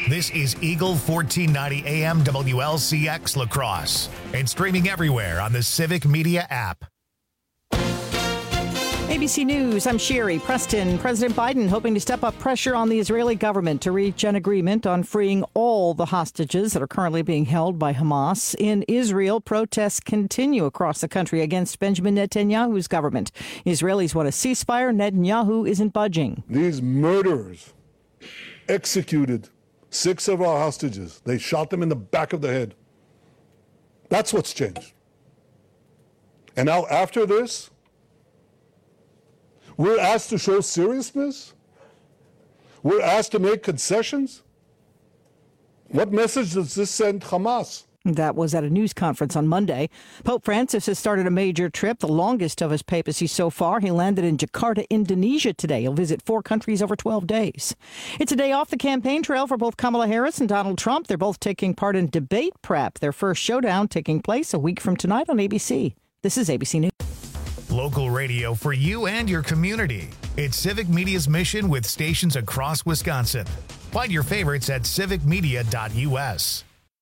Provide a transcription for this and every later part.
This is Eagle 1490 AM WLCX La Crosse and streaming everywhere on the Civic Media app. ABC News, I'm Sherry Preston. President Biden hoping to step up pressure on the Israeli government to reach an agreement on freeing all the hostages that are currently being held by Hamas. In Israel, protests continue across the country against Benjamin Netanyahu's government. Israelis want a ceasefire. Netanyahu isn't budging. These murderers executed 6 of our hostages. They shot them in the back of the head. That's what's changed. And now after this, we're asked to show seriousness? We're asked to make concessions? What message does this send Hamas? That was at a news conference on Monday. Pope Francis has started a major trip, the longest of his papacy so far. He landed in Jakarta, Indonesia today. He'll visit 4 countries over 12 days. It's a day off the campaign trail for both Kamala Harris and Donald Trump. They're both taking part in debate prep. Their first showdown taking place a week from tonight on ABC. This is ABC News. Local radio for you and your community. It's Civic Media's mission with stations across Wisconsin. Find your favorites at civicmedia.us.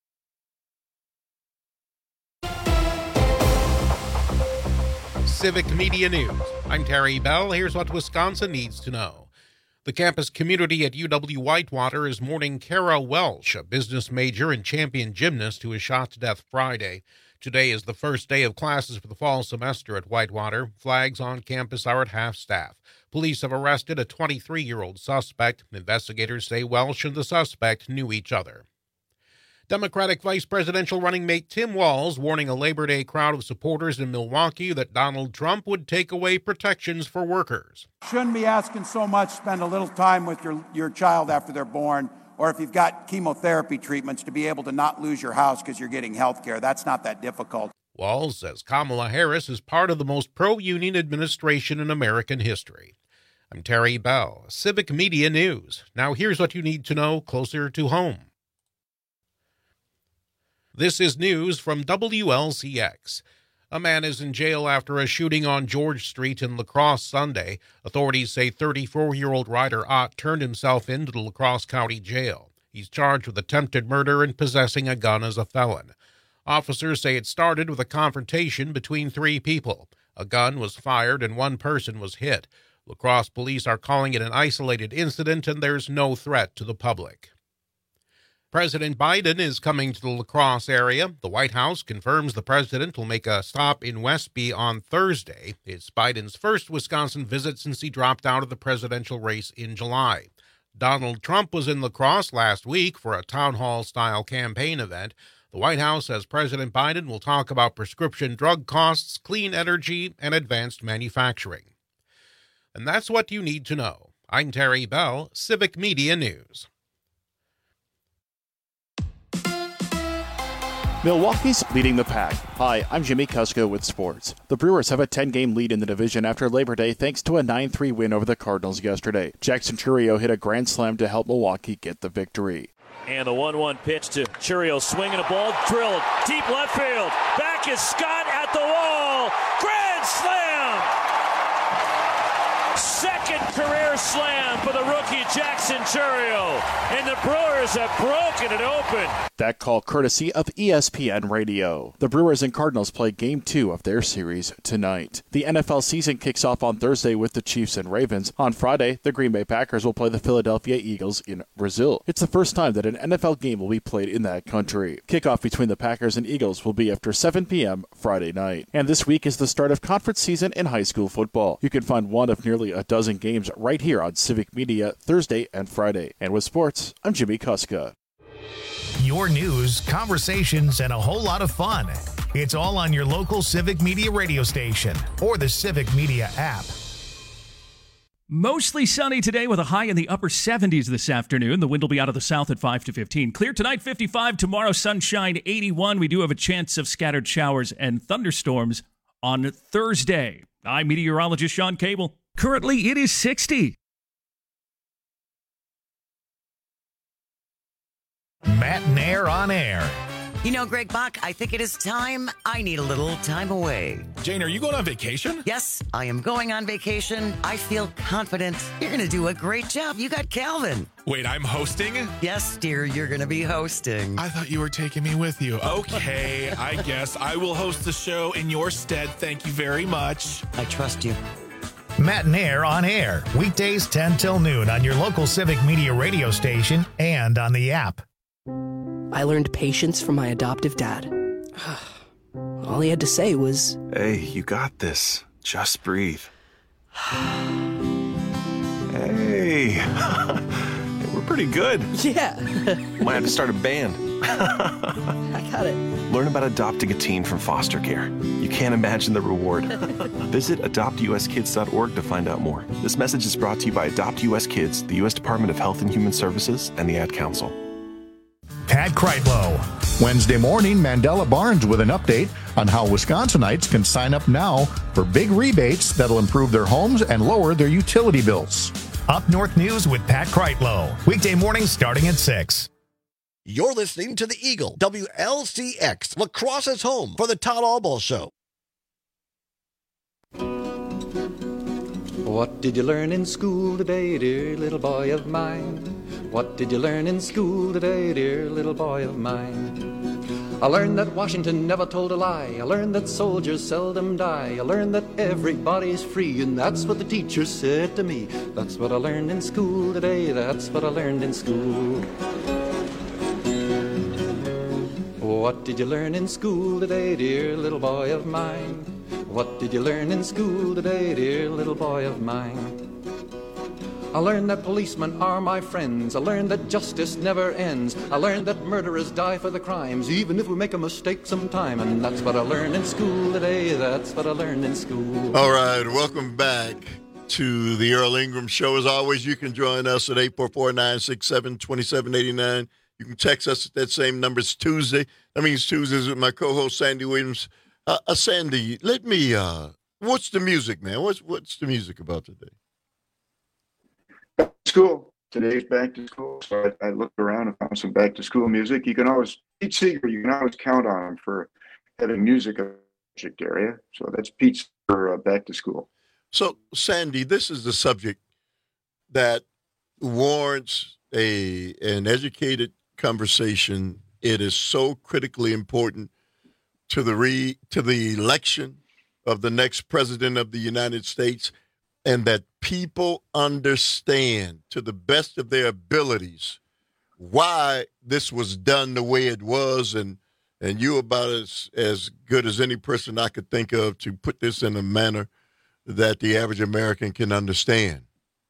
Civic Media News. I'm Terry Bell. Here's what Wisconsin needs to know. The campus community at UW-Whitewater is mourning Kara Welsh, a business major and champion gymnast who was shot to death Friday. Today is the first day of classes for the fall semester at Whitewater. Flags on campus are at half-staff. Police have arrested a 23-year-old suspect. Investigators say Welsh and the suspect knew each other. Democratic vice presidential running mate Tim Walz warning a Labor Day crowd of supporters in Milwaukee that Donald Trump would take away protections for workers. Shouldn't be asking so much. Spend a little time with your child after they're born, or if you've got chemotherapy treatments, to be able to not lose your house because you're getting health care. That's not that difficult. Walz says Kamala Harris is part of the most pro-union administration in American history. I'm Terry Bell, Civic Media News. Now here's what you need to know closer to home. This is news from WLCX. A man is in jail after a shooting on George Street in La Crosse Sunday. Authorities say 34-year-old Ryder Ott turned himself into the La Crosse County Jail. He's charged with attempted murder and possessing a gun as a felon. Officers say it started with a confrontation between 3 people. A gun was fired and 1 person was hit. La Crosse police are calling it an isolated incident and there's no threat to the public. President Biden is coming to the La Crosse area. The White House confirms the president will make a stop in Westby on Thursday. It's Biden's first Wisconsin visit since he dropped out of the presidential race in July. Donald Trump was in La Crosse last week for a town hall-style campaign event. The White House says President Biden will talk about prescription drug costs, clean energy, and advanced manufacturing. And that's what you need to know. I'm Terry Bell, Civic Media News. Milwaukee's leading the pack. Hi, I'm Jimmy Kusko with sports. The Brewers have a 10-game lead in the division after Labor Day thanks to a 9-3 win over the Cardinals yesterday. Jackson Chourio hit a grand slam to help Milwaukee get the victory. And the 1-1 pitch to Chourio, swinging a ball, drilled, deep left field. Back is Scott at the wall. Grand slam! Second career slam for the rookie Jackson Chourio. And the Brewers have broken it open. That call courtesy of ESPN Radio. The Brewers and Cardinals play Game 2 of their series tonight. The NFL season kicks off on Thursday with the Chiefs and Ravens. On Friday, the Green Bay Packers will play the Philadelphia Eagles in Brazil. It's the first time that an NFL game will be played in that country. Kickoff between the Packers and Eagles will be after 7 p.m. Friday night. And this week is the start of conference season in high school football. You can find one of nearly a dozen games right here on Civic Media Thursday and Friday. And with sports, I'm Jimmy Kuska. Your news, conversations, and a whole lot of fun. It's all on your local Civic Media radio station or the Civic Media app. Mostly sunny today with a high in the upper 70s this afternoon. The wind will be out of the south at 5 to 15. Clear tonight, 55. Tomorrow, sunshine, 81. We do have a chance of scattered showers and thunderstorms on Thursday. I'm meteorologist Sean Cable. Currently, it is 60. Matt Nair on air. You know, Greg Bach, I think it is time I need a little time away. Jane, are you going on vacation? Yes, I am going on vacation. I feel confident. You're going to do a great job. You got Calvin. Wait, I'm hosting? Yes, dear, you're going to be hosting. I thought you were taking me with you. Okay, I guess I will host the show in your stead. Thank you very much. I trust you. Matt and Air on air, weekdays 10 till noon on your local Civic Media radio station and on the app. I learned patience from my adoptive dad. All he had to say was, "Hey, you got this. Just breathe." Hey, we're pretty good. Yeah. Might have to start a band. I got it. Learn about adopting a teen from foster care. You can't imagine the reward. Visit adoptuskids.org to find out more. This message is brought to you by Adopt US Kids, the U.S. Department of Health and Human Services, and the Ad Council. Pat Kreitlow. Wednesday morning, Mandela Barnes with an update on how Wisconsinites can sign up now for big rebates that'll improve their homes and lower their utility bills. Up North News with Pat Kreitlow. Weekday mornings starting at 6. You're listening to the Eagle, WLCX, La Crosse's home for the Todd Albaugh Show. What did you learn in school today, dear little boy of mine? What did you learn in school today, dear little boy of mine? I learned that Washington never told a lie. I learned that soldiers seldom die. I learned that everybody's free, and that's what the teacher said to me. That's what I learned in school today. That's what I learned in school. What did you learn in school today, dear little boy of mine? What did you learn in school today, dear little boy of mine? I learned that policemen are my friends. I learned that justice never ends. I learned that murderers die for the crimes, even if we make a mistake sometime. And that's what I learned in school today. That's what I learned in school. All right, welcome back to the Earl Ingram Show. As always, you can join us at 844-967-2789. You can text us at that same number. It's Tuesday. That means Tuesdays with my co-host, Sandy Williams. Sandy, let me, what's the music, man? What's the music about today? Back to school. Today's back to school. So I looked around and found some back to school music. You can always, Pete Seeger, you can always count on him for having music in the subject area. So that's Pete's for back to school. So, Sandy, this is the subject that warrants an educated conversation. It is so critically important to the election of the next president of the United States, and that people understand to the best of their abilities why this was done the way it was, and you about as good as any person I could think of to put this in a manner that the average American can understand.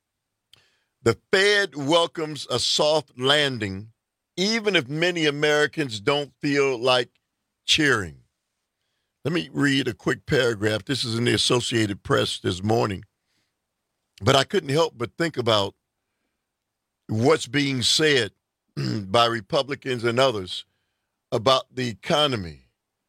The Fed welcomes a soft landing, even if many Americans don't feel like cheering. Let me read a quick paragraph. This is in the Associated Press this morning. But I couldn't help but think about what's being said by Republicans and others about the economy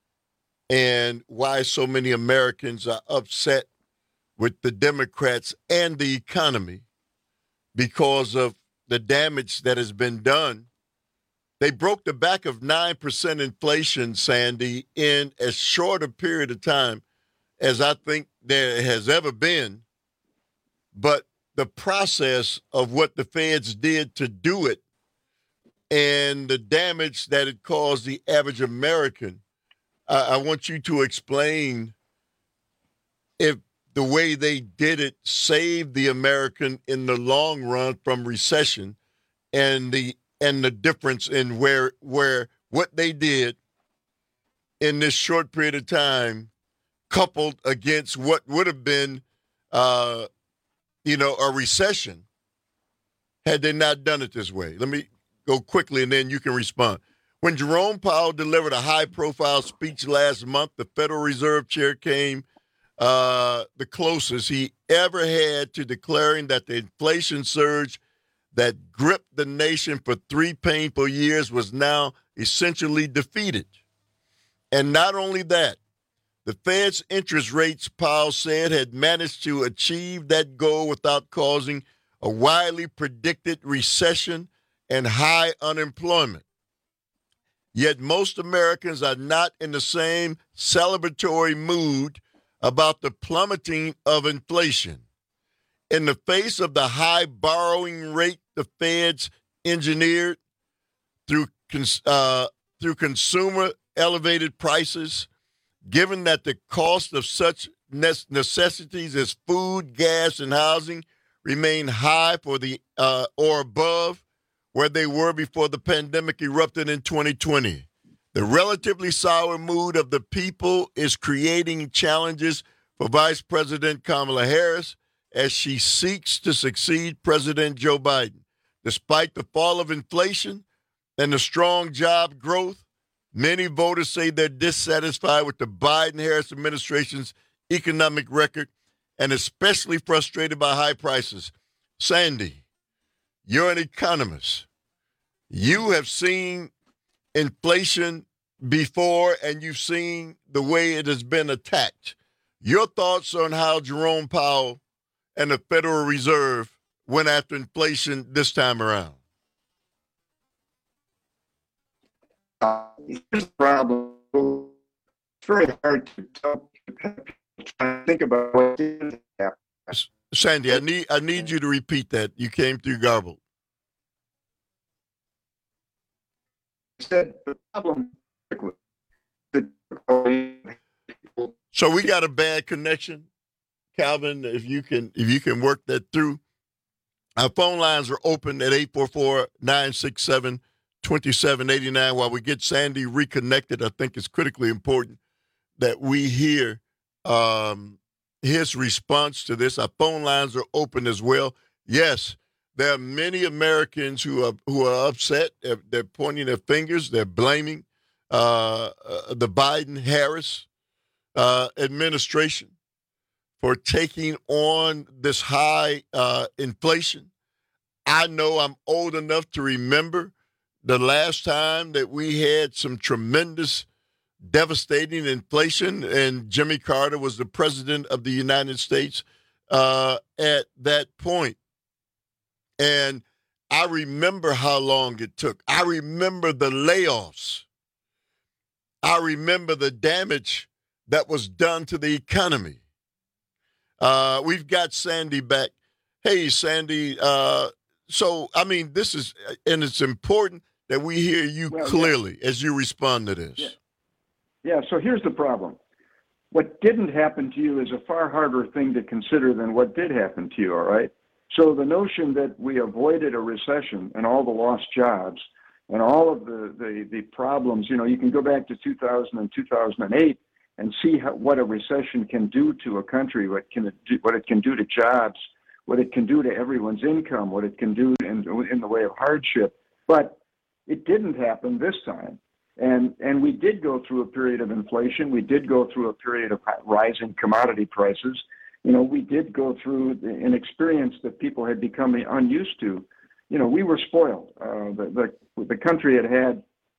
and why so many Americans are upset with the Democrats and the economy because of the damage that has been done. They broke the back of 9% inflation, Sandy, in as short a period of time as I think there has ever been. But the process of what the feds did to do it and the damage that it caused the average American, I want you to explain if the way they did it saved the American in the long run from recession, and the difference in where what they did in this short period of time, coupled against what would have been, a recession had they not done it this way. Let me go quickly, and then you can respond. When Jerome Powell delivered a high-profile speech last month, the Federal Reserve Chair came the closest he ever had to declaring that the inflation surge that gripped the nation for 3 painful years was now essentially defeated. And not only that, the Fed's interest rates, Powell said, had managed to achieve that goal without causing a widely predicted recession and high unemployment. Yet most Americans are not in the same celebratory mood about the plummeting of inflation. In the face of the high borrowing rate the Feds engineered through consumer elevated prices, given that the cost of such necessities as food, gas, and housing remain high for the or above where they were before the pandemic erupted in 2020. The relatively sour mood of the people is creating challenges for Vice President Kamala Harris as she seeks to succeed President Joe Biden. Despite the fall of inflation and the strong job growth, many voters say they're dissatisfied with the Biden-Harris administration's economic record and especially frustrated by high prices. Sandy, you're an economist. You have seen inflation before, and you've seen the way it has been attacked. Your thoughts on how Jerome Powell and the Federal Reserve went after inflation this time around? Here's the problem. It's very hard to tell people trying to think about what did happen. Sandy, I need you to repeat that. You came through garbled. Said the problem. So we got a bad connection, Calvin. If you can work that through. Our phone lines are open at 844-967-2789. While we get Sandy reconnected, I think it's critically important that we hear his response to this. Our phone lines are open as well. Yes, there are many Americans who are upset. They're pointing their fingers. They're blaming the Biden-Harris administration for taking on this high inflation. I know I'm old enough to remember the last time that we had some tremendous, devastating inflation, and Jimmy Carter was the president of the United States at that point. And I remember how long it took. I remember the layoffs. I remember the damage that was done to the economy. We've got Sandy back. Hey, Sandy. So, I mean, this is, and it's important that we hear you clearly as you respond to this. Yeah, so here's the problem. What didn't happen to you is a far harder thing to consider than what did happen to you, all right? So the notion that we avoided a recession and all the lost jobs and all of the problems, you know, you can go back to 2000 and 2008 and see what a recession can do to a country, what it can do to jobs, what it can do to everyone's income, what it can do in the way of hardship. But it didn't happen this time. And we did go through a period of inflation. We did go through a period of rising commodity prices. You know, we did go through an experience that people had become unused to. You know, we were spoiled. The country had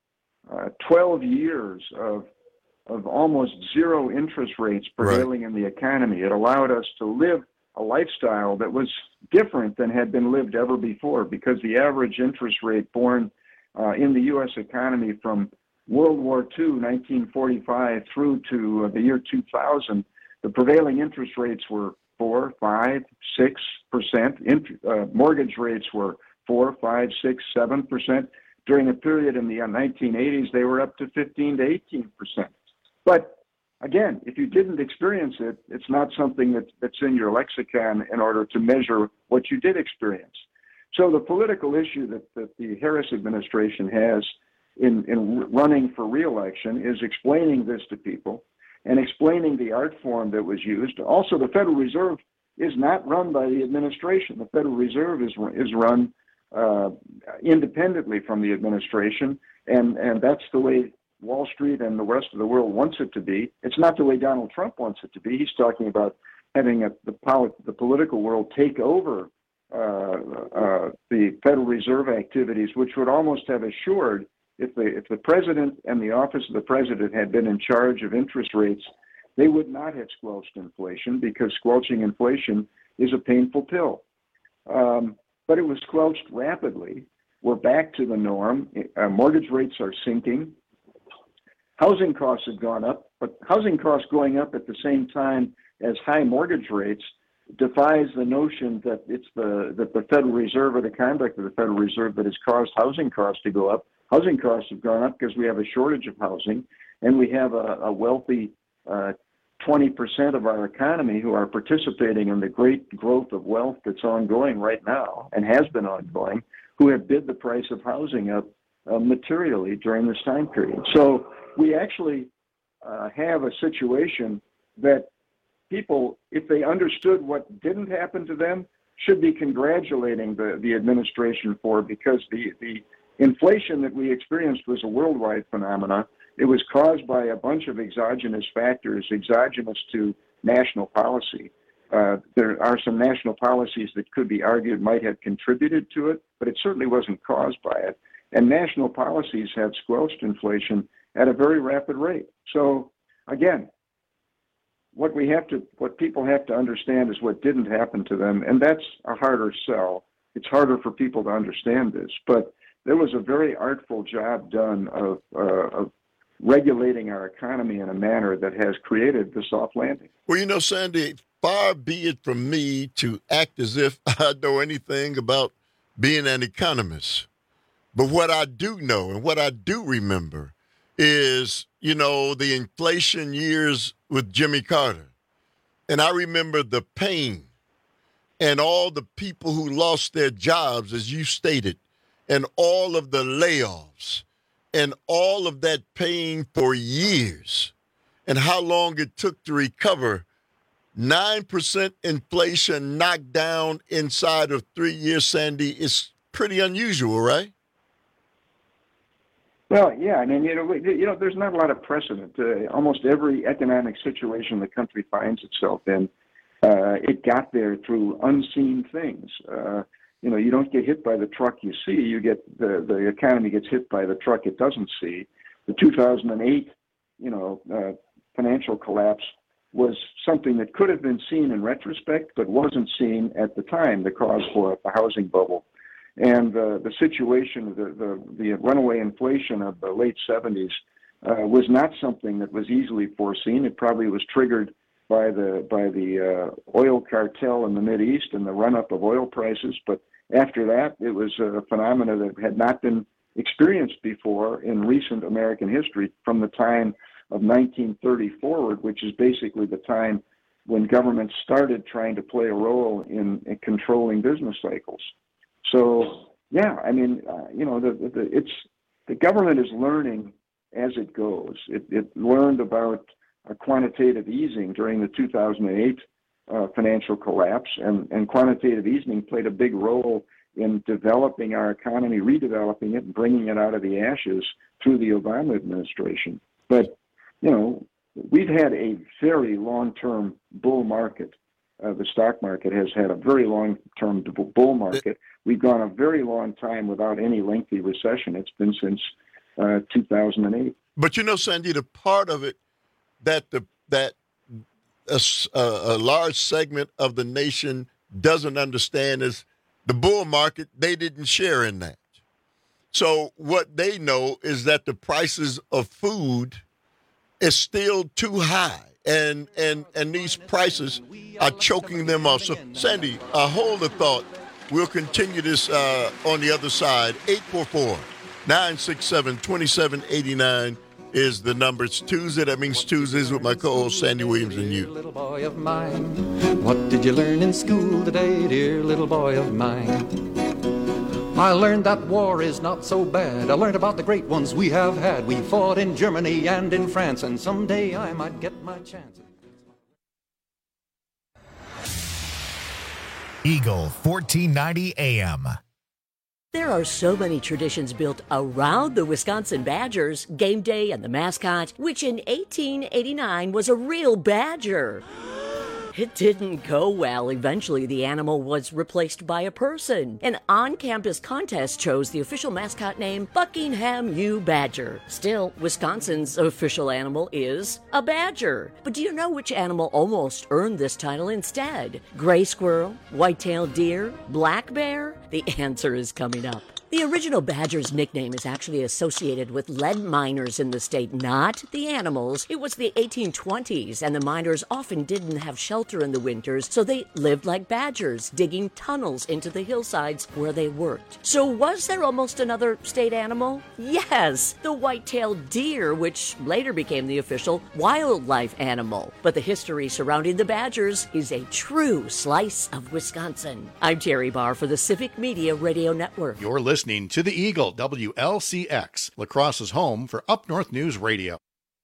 12 years of almost zero interest rates prevailing in the economy. It allowed us to live a lifestyle that was different than had been lived ever before, because the average interest rate borne in the U.S. economy from World War II, 1945, through to the year 2000, the prevailing interest rates were 4, 5, 6%. Mortgage rates were 4, 5, 6, 7%. During a period in the 1980s, they were up to 15 to 18%. But again, if you didn't experience it, it's not something that's in your lexicon in order to measure what you did experience. So the political issue that the Harris administration has in running for re-election is explaining this to people and explaining the art form that was used. Also, the Federal Reserve is not run by the administration. The Federal Reserve is run independently from the administration, and that's the way Wall Street and the rest of the world wants it to be. It's not the way Donald Trump wants it to be. He's talking about having the political world take over the Federal Reserve activities, which would almost have assured, if the president and the office of the president had been in charge of interest rates, they would not have squelched inflation, because squelching inflation is a painful pill. But it was squelched rapidly. We're back to the norm. Mortgage rates are sinking. Housing costs have gone up, but housing costs going up at the same time as high mortgage rates defies the notion that the Federal Reserve or the conduct of the Federal Reserve that has caused housing costs to go up. Housing costs have gone up because we have a shortage of housing, and we have a wealthy 20% of our economy who are participating in the great growth of wealth that's ongoing right now and has been ongoing, who have bid the price of housing up materially during this time period. So we actually have a situation that people, if they understood what didn't happen to them, should be congratulating the administration for, because the inflation that we experienced was a worldwide phenomenon. It was caused by a bunch of exogenous factors, exogenous to national policy. There are some national policies that could be argued might have contributed to it, but it certainly wasn't caused by it. And national policies have squelched inflation at a very rapid rate. So again, what people have to understand is what didn't happen to them, and that's a harder sell. It's harder for people to understand this, but there was a very artful job done of regulating our economy in a manner that has created the soft landing. Well, Sandy, far be it from me to act as if I know anything about being an economist. But what I do know and what I do remember is, the inflation years with Jimmy Carter. And I remember the pain and all the people who lost their jobs, as you stated, and all of the layoffs and all of that pain for years, and how long it took to recover. 9% inflation knocked down inside of 3 years, Sandy, is pretty unusual, right? Well, yeah. I mean, there's not a lot of precedent. Almost every economic situation the country finds itself in, it got there through unseen things. You don't get hit by the truck you see. You get the economy gets hit by the truck it doesn't see. The 2008, financial collapse was something that could have been seen in retrospect, but wasn't seen at the time. The cause for the housing bubble, and the situation, the runaway inflation of the late 70s, was not something that was easily foreseen. It probably was triggered by the oil cartel in the Mideast and the run-up of oil prices, but after that, it was a phenomenon that had not been experienced before in recent American history from the time of 1930 forward, which is basically the time when government started trying to play a role in controlling business cycles. So, yeah, I mean, the government is learning as it goes. It learned about quantitative easing during the 2008 financial collapse, and quantitative easing played a big role in developing our economy, redeveloping it, and bringing it out of the ashes through the Obama administration. But, we've had a very long-term bull market. The stock market has had a very long-term bull market. We've gone a very long time without any lengthy recession. It's been since 2008. But Sandy, the part of it that a large segment of the nation doesn't understand is the bull market. They didn't share in that. So what they know is that the prices of food is still too high, and these prices are choking them off. So, Sandy, hold the thought. We'll continue this on the other side. 844-967-2789 is the number. It's Tuesday. That means Tuesdays with my co-host Sandy Williams and you. Little boy of mine, what did you learn in school today, dear little boy of mine? I learned that war is not so bad. I learned about the great ones we have had. We fought in Germany and in France, and someday I might get my chance. Eagle 1490 AM. There are so many traditions built around the Wisconsin Badgers, game day and the mascot, which in 1889 was a real badger. It didn't go well. Eventually, the animal was replaced by a person. An on-campus contest chose the official mascot name Buckingham U. Badger. Still, Wisconsin's official animal is a badger. But do you know which animal almost earned this title instead? Gray squirrel, white-tailed deer, black bear? The answer is coming up. The original Badgers nickname is actually associated with lead miners in the state, not the animals. It was the 1820s, and the miners often didn't have shelter in the winters, so they lived like badgers, digging tunnels into the hillsides where they worked. So was there almost another state animal? Yes, the white-tailed deer, which later became the official wildlife animal. But the history surrounding the Badgers is a true slice of Wisconsin. I'm Terry Barr for the Civic Media Radio Network. You're listening to the Eagle, WLCX, La Crosse's home for Up North News Radio.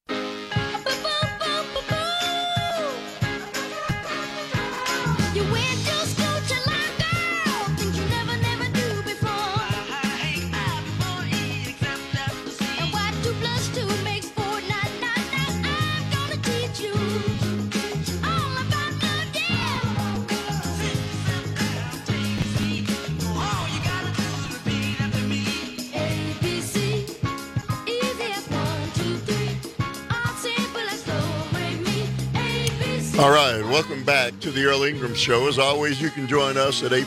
All right, welcome back to the Earl Ingram Show. As always, you can join us at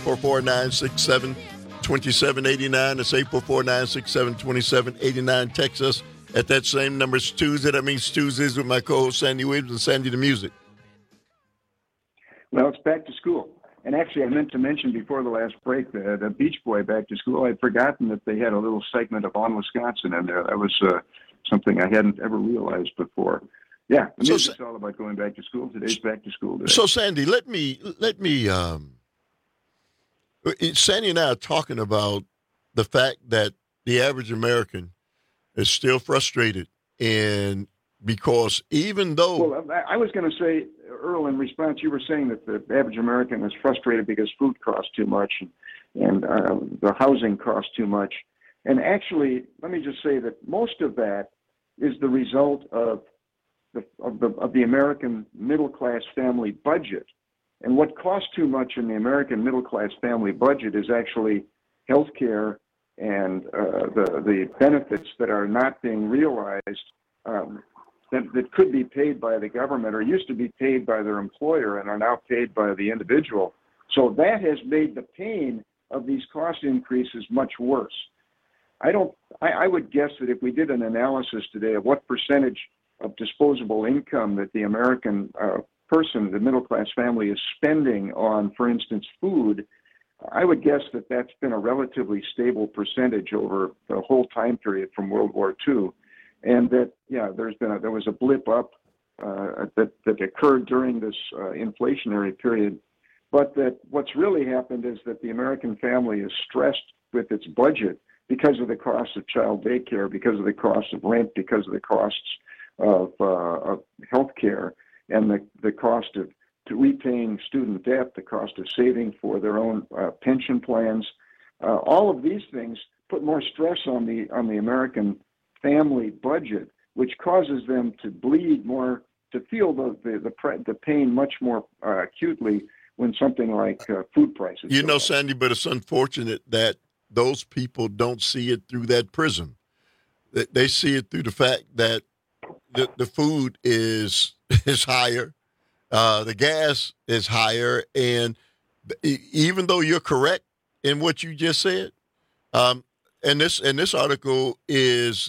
844-967-2789. It's 844-967-2789. Text us at that same number. It's Tuesday. That means Tuesdays with my co-host Sandy Williams and Sandy the Music. Well, it's back to school. And actually, I meant to mention before the last break the Beach Boy Back to School. I'd forgotten that they had a little segment of On Wisconsin in there. That was something I hadn't ever realized before. Yeah, the music's all about going back to school. Today's back to school day. So, Sandy, let me. Sandy and I are talking about the fact that the average American is still frustrated, and because even though, well, I was going to say, Earl, in response, you were saying that the average American is frustrated because food costs too much and the housing costs too much, and actually, let me just say that most of that is the result of the American middle-class family budget. And what costs too much in the American middle-class family budget is actually health care and the benefits that are not being realized that could be paid by the government or used to be paid by their employer and are now paid by the individual. So that has made the pain of these cost increases much worse. I would guess that if we did an analysis today of what percentage of disposable income that the American person, the middle-class family, is spending on, for instance, food, I would guess that that's been a relatively stable percentage over the whole time period from World War II, and that there was a blip up that occurred during this inflationary period, but that what's really happened is that the American family is stressed with its budget because of the cost of child daycare, because of the cost of rent, because of the costs of health care, and the cost of repaying student debt, the cost of saving for their own pension plans. All of these things put more stress on the American family budget, which causes them to bleed more, to feel the pain much more acutely when something like food prices. You know, Sandy, but it's unfortunate that those people don't see it through that prism. They see it through the fact that the food is higher, the gas is higher, and even though you're correct in what you just said, and this article is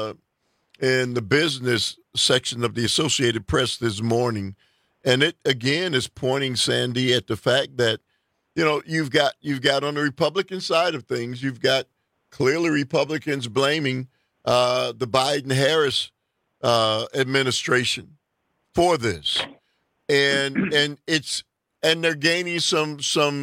in the business section of the Associated Press this morning, and it again is pointing, Sandy, at the fact that you've got on the Republican side of things, you've got clearly Republicans blaming the Biden-Harris administration for this, and they're gaining some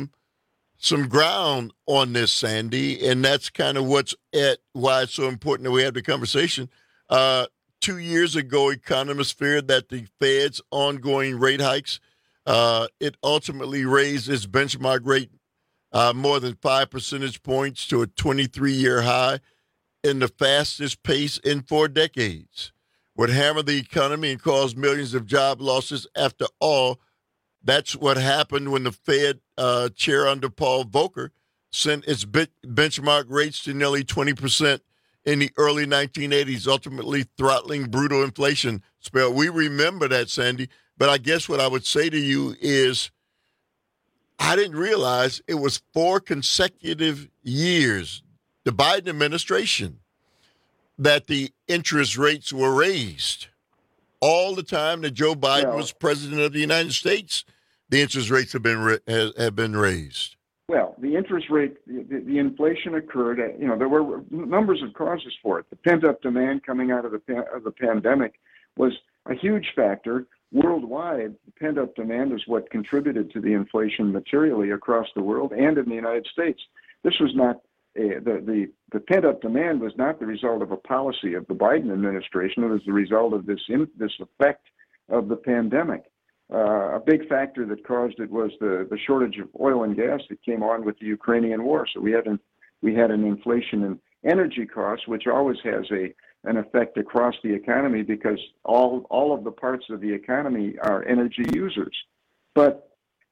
ground on this, Sandy, and that's kind of why it's so important that we have the conversation. 2 years ago, economists feared that the Fed's ongoing rate hikes, it ultimately raised its benchmark rate more than 5 percentage points to a 23-year high in the fastest pace in 4 decades. Would hammer the economy and cause millions of job losses. After all, that's what happened when the Fed chair under Paul Volcker sent its benchmark rates to nearly 20% in the early 1980s, ultimately throttling brutal inflation spell. We remember that, Sandy. But I guess what I would say to you is I didn't realize it was 4 consecutive years the Biden administration that the interest rates were raised. All the time that Joe Biden was president of the United States, the interest rates have been raised. Well, the interest rate, the inflation occurred. There were numbers of causes for it. The pent-up demand coming out of the pandemic was a huge factor. Worldwide, the pent-up demand is what contributed to the inflation materially across the world and in the United States. This was not the pent-up demand was not the result of a policy of the Biden administration. It was the result of this effect of the pandemic. A big factor that caused it was the shortage of oil and gas that came on with the Ukrainian war. So we had an inflation in energy costs, which always has an effect across the economy because all of the parts of the economy are energy users. But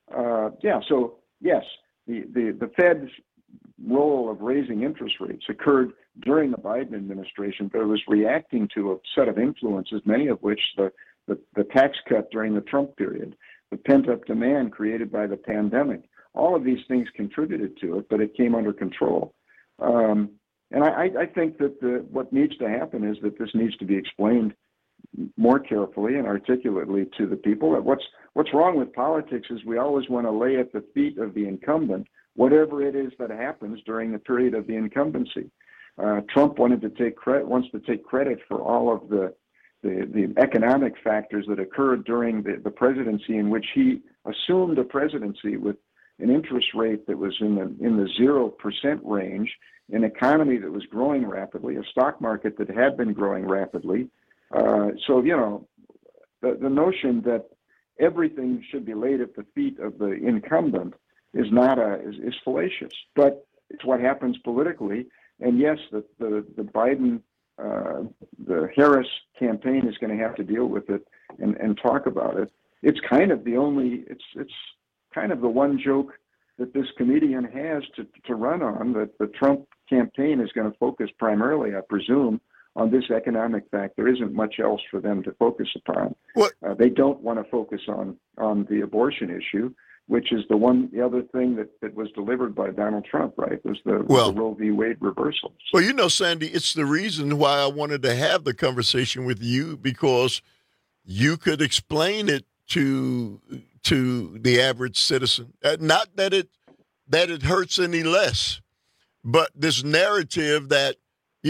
so yes, the Fed's role of raising interest rates occurred during the Biden administration, but it was reacting to a set of influences, many of which the tax cut during the Trump period, the pent-up demand created by the pandemic. All of these things contributed to it, but it came under control. And I think that what needs to happen is that this needs to be explained more carefully and articulately to the people. What's wrong with politics is we always want to lay at the feet of the incumbent whatever it is that happens during the period of the incumbency. Trump wants to take credit for all of the economic factors that occurred during the presidency, in which he assumed a presidency with an interest rate that was in the 0% range, an economy that was growing rapidly, a stock market that had been growing rapidly. So the notion that everything should be laid at the feet of the incumbent is fallacious, but it's what happens politically. And yes, the Biden, the Harris campaign is going to have to deal with it and talk about it. It's kind of it's kind of the one joke that this comedian has to run on, that the Trump campaign is going to focus primarily, I presume, on this economic fact. There isn't much else for them to focus upon. They don't want to focus on the abortion issue, which is the other thing that was delivered by Donald Trump, right? Was the Roe v. Wade reversal. Well, Sandy, it's the reason why I wanted to have the conversation with you, because you could explain it to the average citizen. Not that it hurts any less, but this narrative that,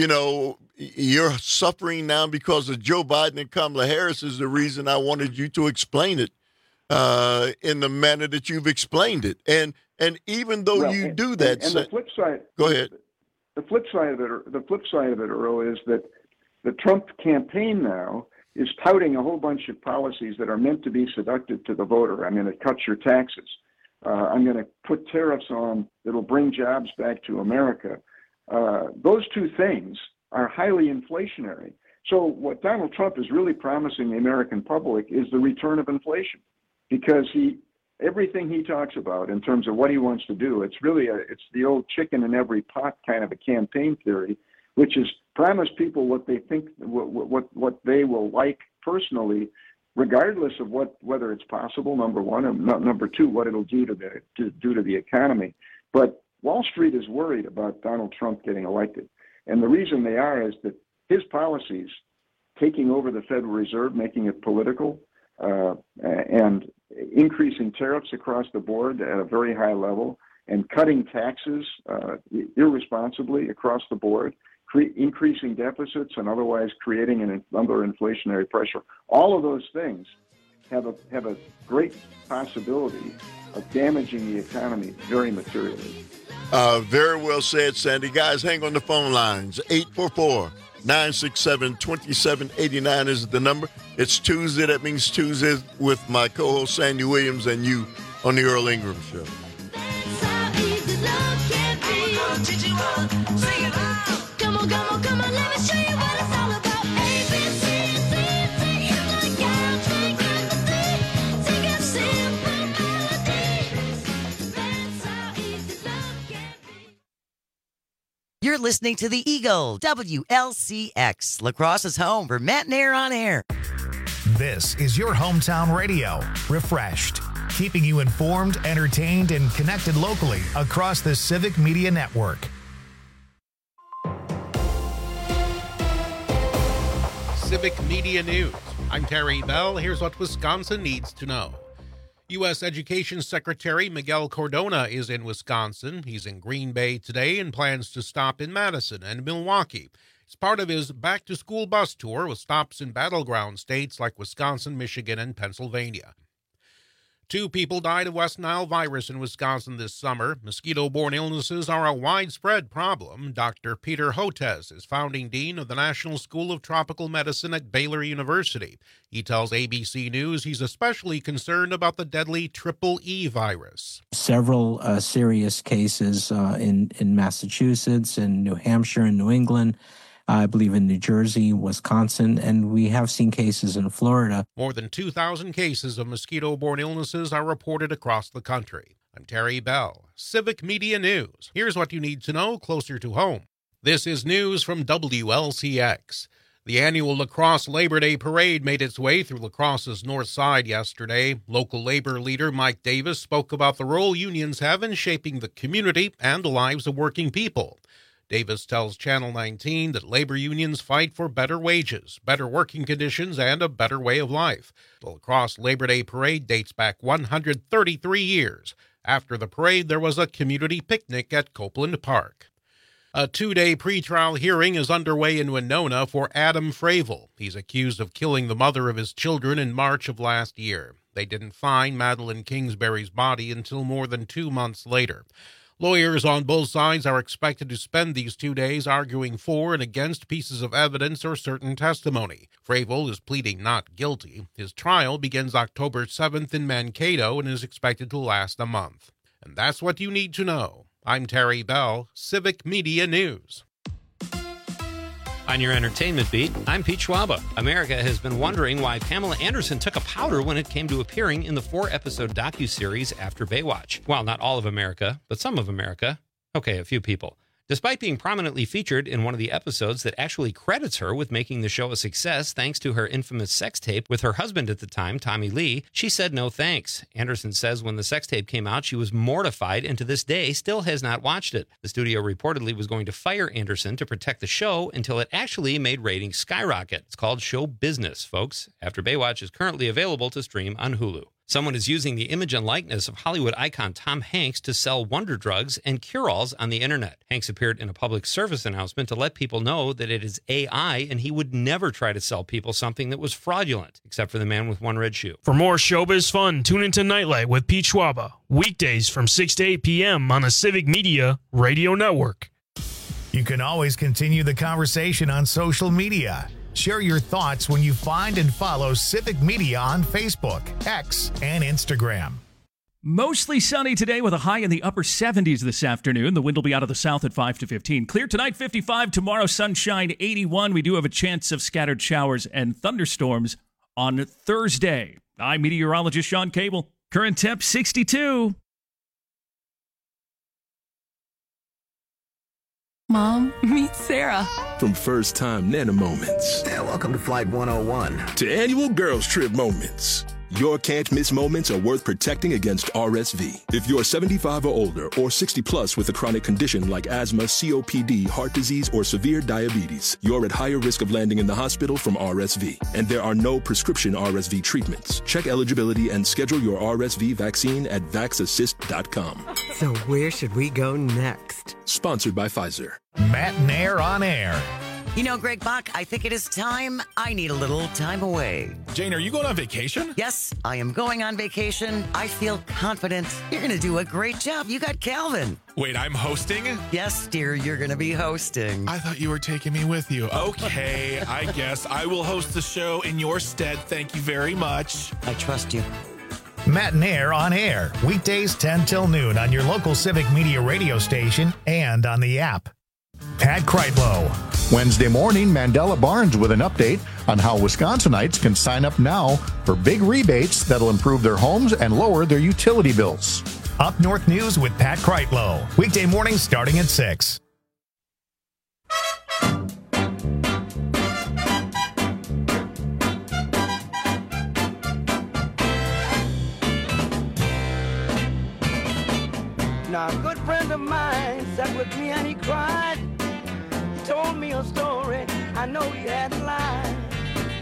you're suffering now because of Joe Biden and Kamala Harris is the reason I wanted you to explain it in the manner that you've explained it. And even though you do that, and the flip side. Go ahead. The flip side of it, Earl, is that the Trump campaign now is touting a whole bunch of policies that are meant to be seductive to the voter. I'm going to cut your taxes. I'm going to put tariffs on that'll bring jobs back to America. Those two things are highly inflationary. So what Donald Trump is really promising the American public is the return of inflation, because everything he talks about in terms of what he wants to do, it's the old chicken in every pot kind of a campaign theory, which is promise people what they think, what they will like personally, regardless of whether it's possible, number one, and number two, what it'll do to the economy. But Wall Street is worried about Donald Trump getting elected. And the reason they are is that his policies, taking over the Federal Reserve, making it political, and increasing tariffs across the board at a very high level, and cutting taxes irresponsibly across the board, increasing deficits, and otherwise creating another inflationary pressure. All of those things have a great possibility of damaging the economy very materially. Very well said, Sandy. Guys, hang on the phone lines. 844-967-2789 is the number. It's Tuesday. That means Tuesday with my co-host Sandy Williams and you on the Earl Ingram Show. Come on, let me show you what it's all about. You're listening to The Eagle, WLCX, La Crosse's home for Matt and Air on Air. This is your hometown radio, refreshed, keeping you informed, entertained, and connected locally across the Civic Media Network. Civic Media News. I'm Terry Bell. Here's what Wisconsin needs to know. U.S. Education Secretary Miguel Cardona is in Wisconsin. He's in Green Bay today and plans to stop in Madison and Milwaukee. It's part of his back-to-school bus tour with stops in battleground states like Wisconsin, Michigan, and Pennsylvania. 2 people died of West Nile virus in Wisconsin this summer. Mosquito-borne illnesses are a widespread problem. Dr. Peter Hotez is founding dean of the National School of Tropical Medicine at Baylor University. He tells ABC News he's especially concerned about the deadly Triple E virus. Several serious cases in Massachusetts, in New Hampshire, and New England. I believe in New Jersey, Wisconsin, and we have seen cases in Florida. More than 2,000 cases of mosquito-borne illnesses are reported across the country. I'm Terry Bell, Civic Media News. Here's what you need to know closer to home. This is news from WLCX. The annual La Crosse Labor Day Parade made its way through La Crosse's north side yesterday. Local labor leader Mike Davis spoke about the role unions have in shaping the community and the lives of working people. Davis tells Channel 19 that labor unions fight for better wages, better working conditions, and a better way of life. The La Crosse Labor Day Parade dates back 133 years. After the parade, there was a community picnic at Copeland Park. A 2-day pretrial hearing is underway in Winona for Adam Fravel. He's accused of killing the mother of his children in March of last year. They didn't find Madeline Kingsbury's body until more than 2 months later. Lawyers on both sides are expected to spend these 2 days arguing for and against pieces of evidence or certain testimony. Fravel is pleading not guilty. His trial begins October 7th in Mankato and is expected to last a month. And that's what you need to know. I'm Terry Bell, Civic Media News. On your entertainment beat, I'm Pete Schwaba. America has been wondering why Pamela Anderson took a powder when it came to appearing in the 4-episode docuseries After Baywatch. Well, not all of America, but some of America. Okay, a few people. Despite being prominently featured in one of the episodes that actually credits her with making the show a success thanks to her infamous sex tape with her husband at the time, Tommy Lee, she said no thanks. Anderson says when the sex tape came out, she was mortified and to this day still has not watched it. The studio reportedly was going to fire Anderson to protect the show until it actually made ratings skyrocket. It's called show business, folks. After Baywatch is currently available to stream on Hulu. Someone is using the image and likeness of Hollywood icon Tom Hanks to sell wonder drugs and cure-alls on the internet. Hanks appeared in a public service announcement to let people know that it is AI and he would never try to sell people something that was fraudulent, except for the man with one red shoe. For more showbiz fun, tune into Nightlight with Pete Schwaba, weekdays from 6 to 8 p.m. on the Civic Media Radio Network. You can always continue the conversation on social media. Share your thoughts when you find and follow Civic Media on Facebook, X, and Instagram. Mostly sunny today with a high in the upper 70s this afternoon. The wind will be out of the south at 5 to 15. Clear tonight, 55. Tomorrow, sunshine, 81. We do have a chance of scattered showers and thunderstorms on Thursday. I'm meteorologist Sean Cable. Current temp, 62. Mom, meet Sarah. From first-time Nana moments. Yeah, welcome to Flight 101. To annual girls trip moments. Your can't-miss moments are worth protecting against RSV. If you're 75 or older or 60-plus with a chronic condition like asthma, COPD, heart disease, or severe diabetes, you're at higher risk of landing in the hospital from RSV. And there are no prescription RSV treatments. Check eligibility and schedule your RSV vaccine at vaxassist.com. So where should we go next? Sponsored by Pfizer. Matt Nair on air. You know, Greg Bach, I think it is time. I need a little time away. Jane, are you going on vacation? Yes, I am going on vacation. I feel confident. You're going to do a great job. You got Calvin. Wait, I'm hosting? Yes, dear, you're going to be hosting. I thought you were taking me with you. Okay, I guess I will host the show in your stead. Thank you very much. I trust you. Matt Nair on air. Weekdays 10 till noon on your local Civic Media radio station and on the app. Pat Kreitlow. Wednesday morning, Mandela Barnes with an update on how Wisconsinites can sign up now for big rebates that'll improve their homes and lower their utility bills. Up North News with Pat Kreitlow. Weekday mornings starting at 6. Now, a good friend of mine sat with me and he cried. He told me a story, I know he hadn't lied.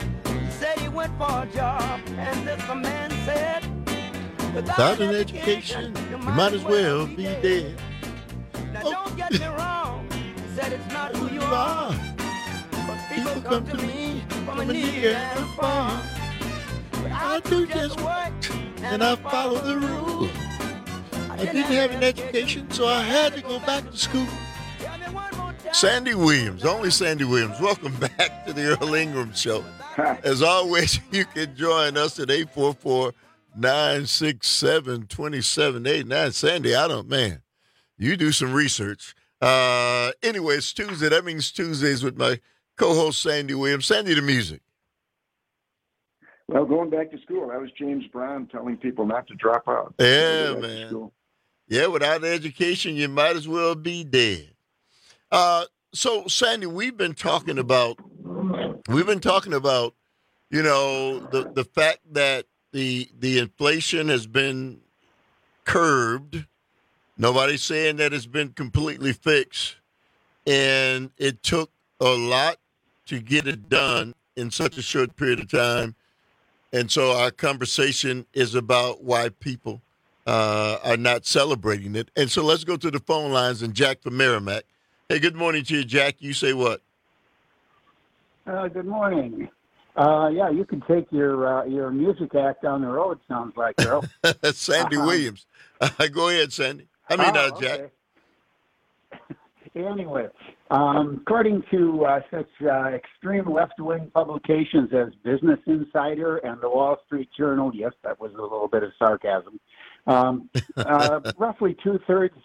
said he went for a job, and this the man said, without an education, you might as well be dead. Now don't get me wrong, he said it's not who you are, but people come to me from a near and far. But I do just work, and I follow the rules. I didn't have an education, so I had to go back to school. Sandy Williams, only Sandy Williams. Welcome back to the Earl Ingram Show. As always, you can join us at 844-967-2789. Sandy, you do some research. Anyway, it's Tuesday. That means Tuesdays with my co-host, Sandy Williams. Sandy, the music. Well, going back to school, that was James Brown telling people not to drop out. Yeah, man. Yeah, without education, you might as well be dead. So, Sandy, we've been talking about, you know, the fact that the inflation has been curbed. Nobody's saying that it's been completely fixed, and it took a lot to get it done in such a short period of time. And so our conversation is about why people are not celebrating it. And so let's go to the phone lines and Jack from Merrimack. Hey, good morning to you, Jack. You say what? Good morning. Yeah, you can take your music act down the road, sounds like, Earl. Sandy Williams. Go ahead, Sandy. Jack. Okay. Anyway, according to such extreme left-wing publications as Business Insider and the Wall Street Journal, yes, that was a little bit of sarcasm, roughly two-thirds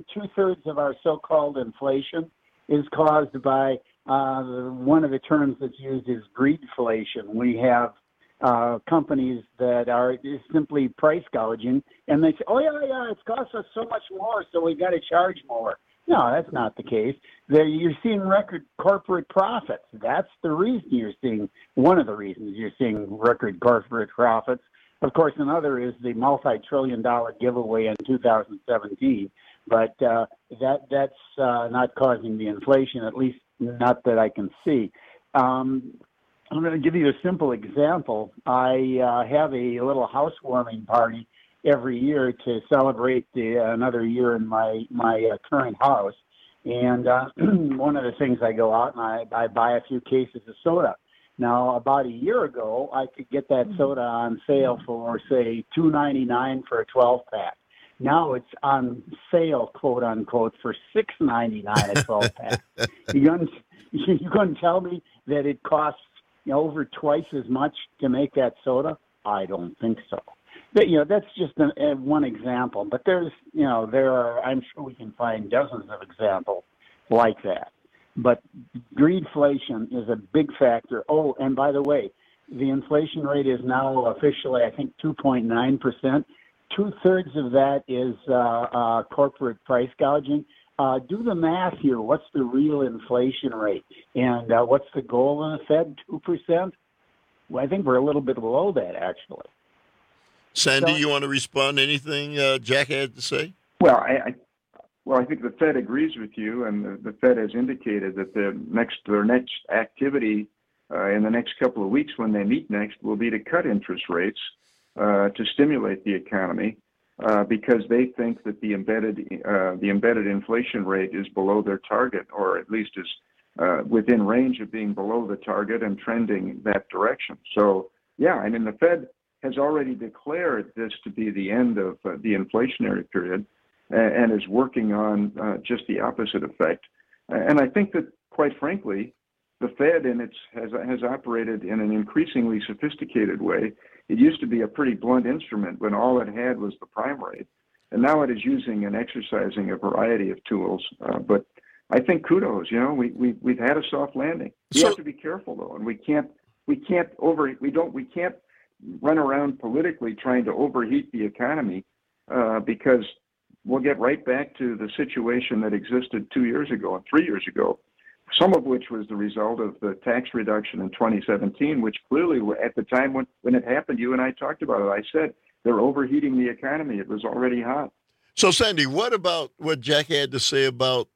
of our so-called inflation is caused by one of the terms that's used is greedflation. We have companies that are simply price gouging, and they say, oh, yeah, it's cost us so much more, so we got to charge more. No, that's not the case. You're seeing record corporate profits. That's the reason one of the reasons you're seeing record corporate profits. Of course, another is the multi-trillion-dollar giveaway in 2017, but that's not causing the inflation, at least not that I can see. I'm going to give you a simple example. I have a little housewarming party every year to celebrate another year in my current house. And one of the things, I go out and I buy a few cases of soda. Now, about a year ago, I could get that soda on sale for, say, $2.99 for a 12-pack. Now it's on sale, quote unquote, for $6.99 a 12-pack. You're going to tell me that it costs over twice as much to make that soda? I don't think so. But, that's just one example. But I'm sure we can find dozens of examples like that. But greedflation is a big factor. Oh, and by the way, the inflation rate is now officially, I think, 2.9%. Two-thirds of that is corporate price gouging. Do the math here. What's the real inflation rate? And what's the goal of the Fed? 2%? Well, I think we're a little bit below that, actually. Sandy, you want to respond to anything Jack had to say? Well, I think the Fed agrees with you, and the Fed has indicated that their next activity in the next couple of weeks when they meet next will be to cut interest rates to stimulate the economy because they think that the embedded inflation rate is below their target, or at least is within range of being below the target and trending that direction. So, yeah, I mean, the Fed has already declared this to be the end of the inflationary period and is working on just the opposite effect. And I think that, quite frankly, the Fed has operated in an increasingly sophisticated way. It used to be a pretty blunt instrument when all it had was the prime rate, and now it is using and exercising a variety of tools. But I think kudos. We've had a soft landing. We have to be careful though, and we can't run around politically trying to overheat the economy because we'll get right back to the situation that existed 2 years ago and 3 years ago, some of which was the result of the tax reduction in 2017, which clearly at the time when it happened, you and I talked about it. I said they're overheating the economy. It was already hot. So, Sandy, what about what Jack had to say about,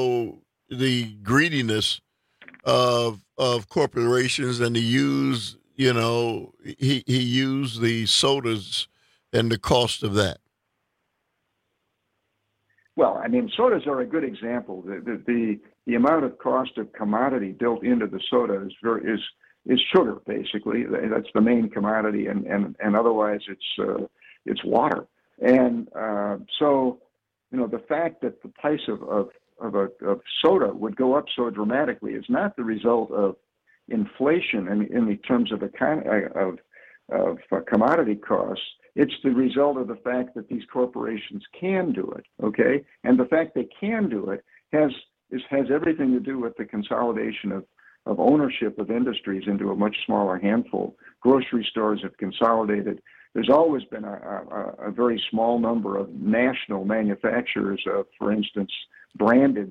the greediness of corporations and to use he used the sodas and the cost of that. Well, I mean, sodas are a good example. The amount of cost of commodity built into the soda is sugar, basically. That's the main commodity, and otherwise it's water. And so, the fact that the price of soda would go up so dramatically is not the result of inflation in the terms of commodity costs. It's the result of the fact that these corporations can do it, okay? And the fact they can do it has everything to do with the consolidation of ownership of industries into a much smaller handful. Grocery stores have consolidated. There's always been a very small number of national manufacturers of, for instance, branded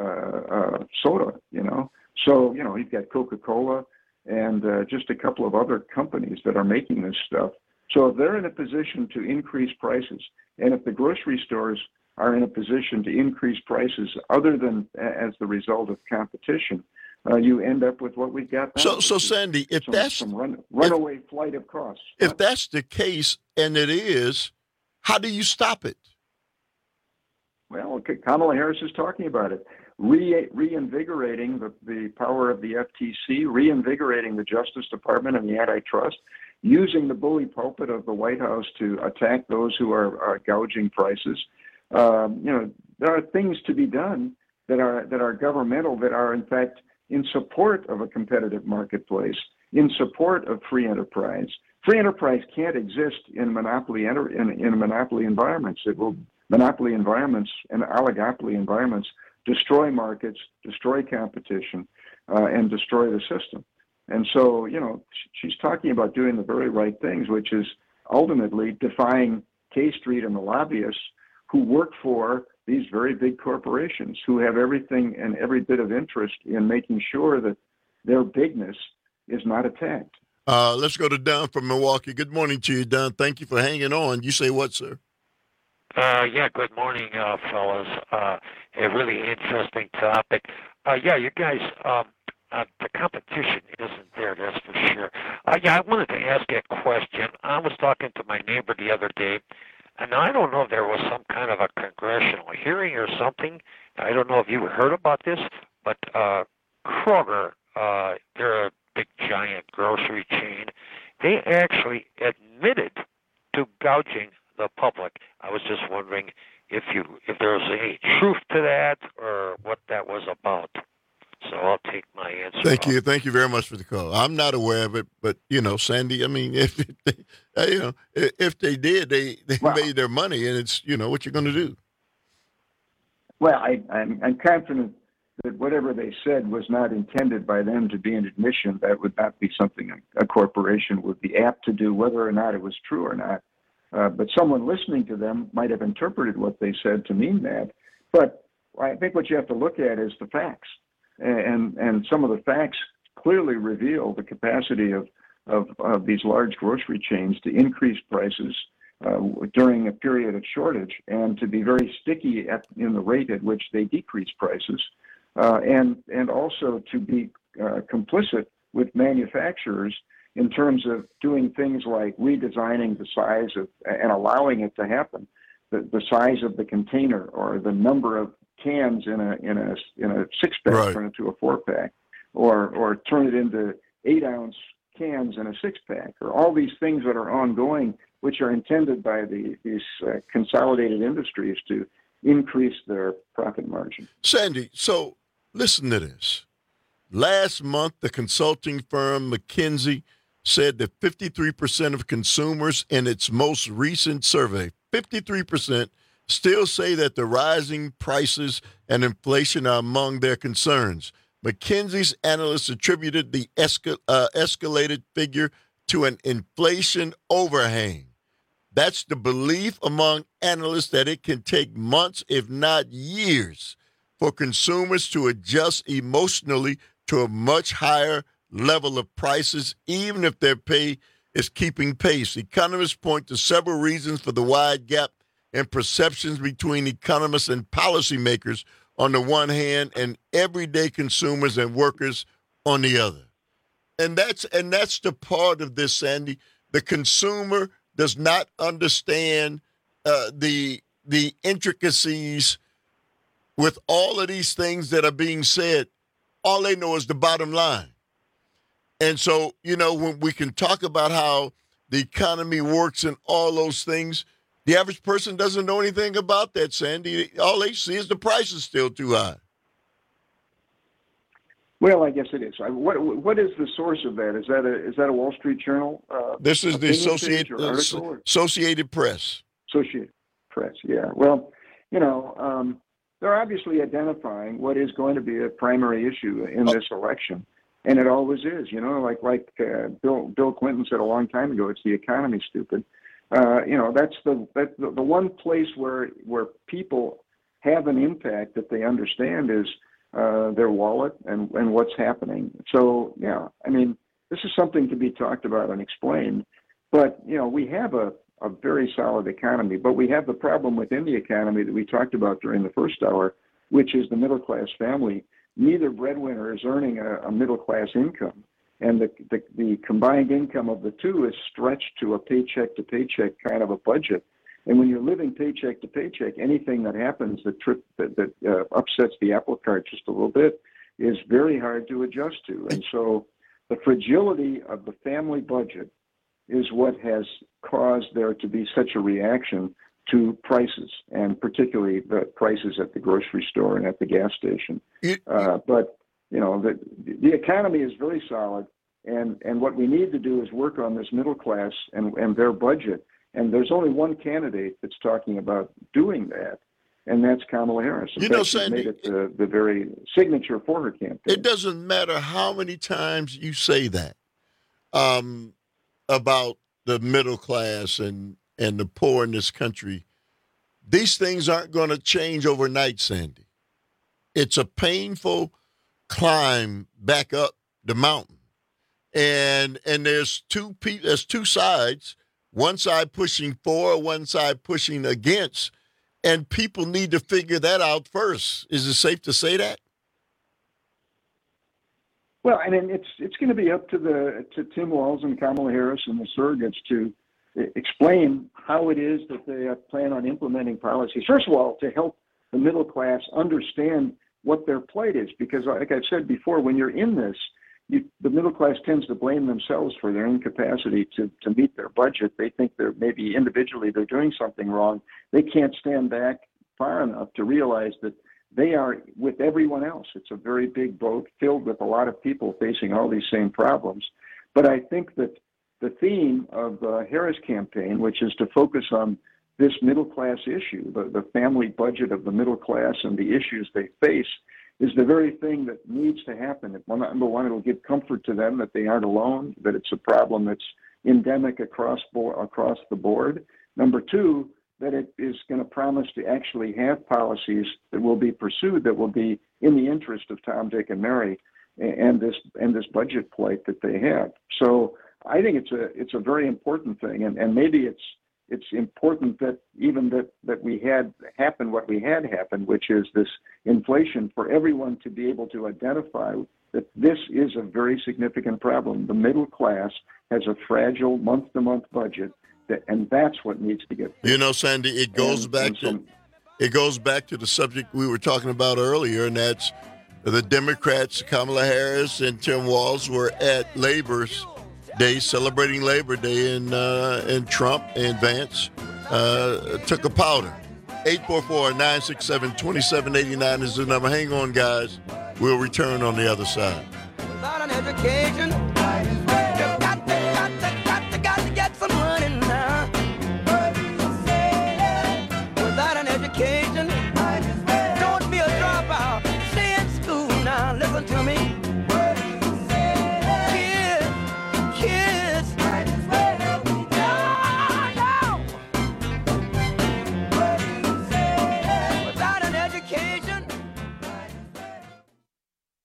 soda, So, you've got Coca-Cola and just a couple of other companies that are making this stuff. So if they're in a position to increase prices, and if the grocery stores are in a position to increase prices other than as the result of competition, you end up with what we've got now. So Sandy, if that's runaway flight of costs. If that's the case, and it is, how do you stop it? Well, Kamala Harris is talking about it. Reinvigorating the power of the FTC, reinvigorating the Justice Department and the antitrust, using the bully pulpit of the White House to attack those who are gouging prices. There are things to be done that are governmental, that are in fact in support of a competitive marketplace, in support of free enterprise. Free enterprise can't exist in monopoly environments. Monopoly environments and oligopoly environments destroy markets, destroy competition, and destroy the system. And so, she's talking about doing the very right things, which is ultimately defying K Street and the lobbyists who work for these very big corporations, who have everything and every bit of interest in making sure that their bigness is not attacked. Let's go to Don from Milwaukee. Good morning to you, Don. Thank you for hanging on. You say what, sir? Yeah, good morning, fellas. A really interesting topic. You guys, the competition isn't there, that's for sure. I wanted to ask you a question. I was talking to my neighbor the other day, and I don't know if there was some kind of a congressional hearing or something. I don't know if you heard about this, but Kroger, they're a big, giant grocery chain. They actually admitted to gouging the public. I was just wondering if there was any truth to that or what that was about. So I'll take my answer. Thank you very much for the call. I'm not aware of it, but Sandy, I mean, if they did, they made their money, and it's what you're going to do. Well, I'm confident that whatever they said was not intended by them to be an admission. That would not be something a corporation would be apt to do, whether or not it was true or not. But someone listening to them might have interpreted what they said to mean that. But I think what you have to look at is the facts. And some of the facts clearly reveal the capacity of these large grocery chains to increase prices during a period of shortage, and to be very sticky in the rate at which they decrease prices, and also to be complicit with manufacturers in terms of doing things like redesigning the size of, and allowing it to happen, the size of the container or the number of cans in a 6-pack, right, turn it to a 4-pack, or turn it into 8-ounce cans in a 6-pack, or all these things that are ongoing, which are intended by these consolidated industries to increase their profit margin. Sandy, so listen to this. Last month, the consulting firm McKinsey said that 53% of consumers in its most recent survey, 53%, still say that the rising prices and inflation are among their concerns. McKinsey's analysts attributed the escalated figure to an inflation overhang. That's the belief among analysts that it can take months, if not years, for consumers to adjust emotionally to a much higher level of prices, even if their pay is keeping pace. Economists point to several reasons for the wide gap and perceptions between economists and policymakers on the one hand and everyday consumers and workers on the other. And that's the part of this, Sandy. The consumer does not understand the intricacies with all of these things that are being said. All they know is the bottom line. And so, when we can talk about how the economy works and all those things, the average person doesn't know anything about that, Sandy. All they see is the price is still too high. Well, I guess it is. What is the source of that? Is that a Wall Street Journal? This is the Associated Press. Associated Press, yeah. Well, they're obviously identifying what is going to be a primary issue in this election, and it always is. Like Bill Clinton said a long time ago, it's the economy, stupid. That's the one place where people have an impact that they understand is their wallet and what's happening. So, this is something to be talked about and explained. But, we have a very solid economy, but we have the problem within the economy that we talked about during the first hour, which is the middle-class family. Neither breadwinner is earning a middle-class income. And the combined income of the two is stretched to a paycheck-to-paycheck kind of a budget. And when you're living paycheck to paycheck, anything that happens that upsets the apple cart just a little bit is very hard to adjust to. And so the fragility of the family budget is what has caused there to be such a reaction to prices, and particularly the prices at the grocery store and at the gas station. But the economy is very solid, and what we need to do is work on this middle class and their budget. And there's only one candidate that's talking about doing that, and that's Kamala Harris. Sandy, made it the very signature for her campaign. It doesn't matter how many times you say that about the middle class and the poor in this country. These things aren't going to change overnight, Sandy. It's a painful climb back up the mountain, and there's two sides. One side pushing for, one side pushing against, and people need to figure that out first. Is it safe to say that? Well, it's going to be up to Tim Walz and Kamala Harris and the surrogates to explain how it is that they plan on implementing policies. First of all, to help the middle class understand what their plight is, because like I've said before, when you're in this, the middle class tends to blame themselves for their incapacity to meet their budget. They think they're maybe individually they're doing something wrong. They can't stand back far enough to realize that they are with everyone else. It's a very big boat filled with a lot of people facing all these same problems. But I think that the theme of the Harris campaign, which is to focus on this middle class issue, the family budget of the middle class and the issues they face, is the very thing that needs to happen. Number one, it'll give comfort to them that they aren't alone, that it's a problem that's endemic across the board. Number two, that it is going to promise to actually have policies that will be pursued, that will be in the interest of Tom, Dick, and Mary, and this budget plight that they have. So I think it's a very important thing, and maybe it's important that even that we had happen what we had happen, which is this inflation, for everyone to be able to identify that this is a very significant problem. The middle class has a fragile month-to-month budget, and that's what needs to get fixed. Sandy, it goes back to the subject we were talking about earlier, and that's the Democrats, Kamala Harris and Tim Walz, were at Labor's Day, celebrating Labor Day, and Trump and Vance took a powder. 844-967-2789 is the number. Hang on, guys. We'll return on the other side. Without an education, you got to get some money now. Without an education, don't be a dropout. Stay in school now. Listen to me.